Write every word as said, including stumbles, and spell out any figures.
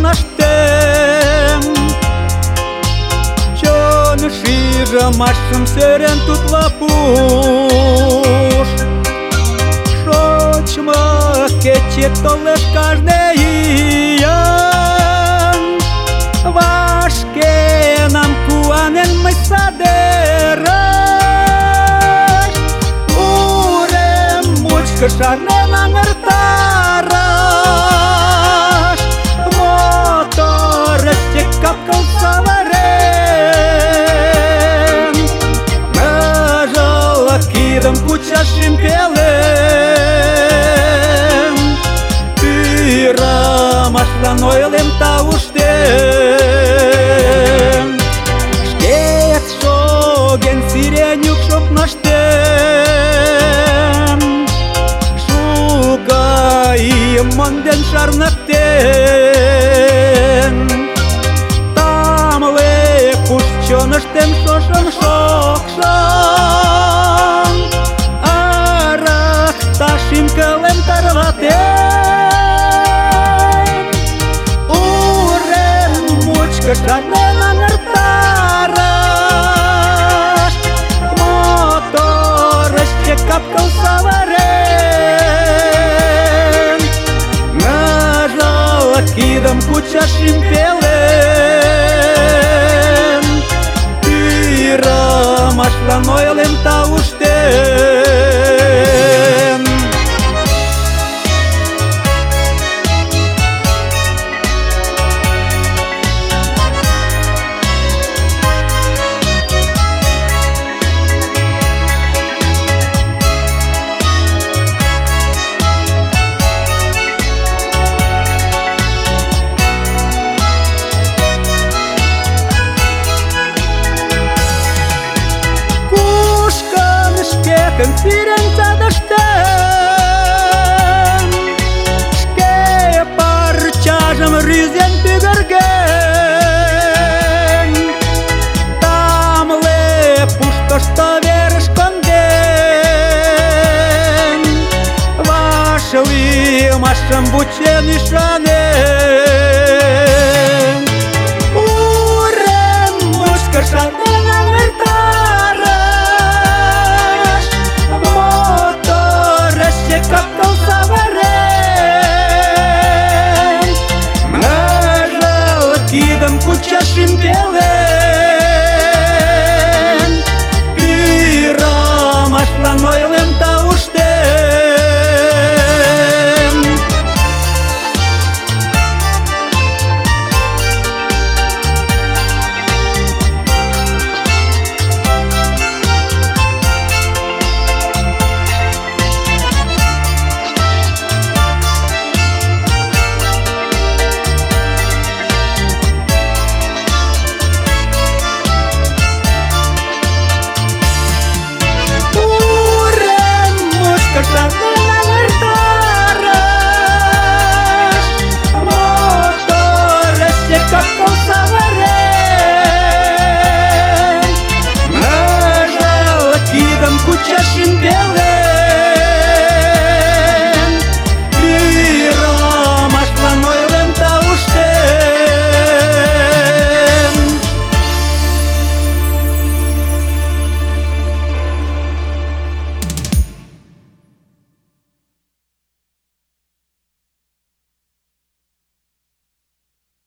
naștem. Чон шижа машем серен тут лапуш. Шочма кече толеш каждеян. Вашке нам куанен мы садераш. Урем мучка шарнен амертараш. Мотор капкал саварен. Нажала кидом кучашим пелем. Пира машланойлем тауштем. Шкет шоген сиренюк шоп наштем. Шукаим монден шарнактен. Тамле пушчоныштем шошым шокшан. Арах ташим кылем тарватен. Урем мучка шарнен амертараш. Моторышке капкал саварен. Нажала кидом кучашим пелем. Пира машланойлем тауштем. Când firența dăștem. Șche parceajăm râzien pe gărgen. Tam le pușto što veriš konden. Vašli mašam bučeni šanen. Urem muška šanen amertara. Капкал саварен. Нажала кидом кучашим пелен. Пира машланойлем тауштем. Моторышке капкал саварен. Нажала кидом кучашим пелем.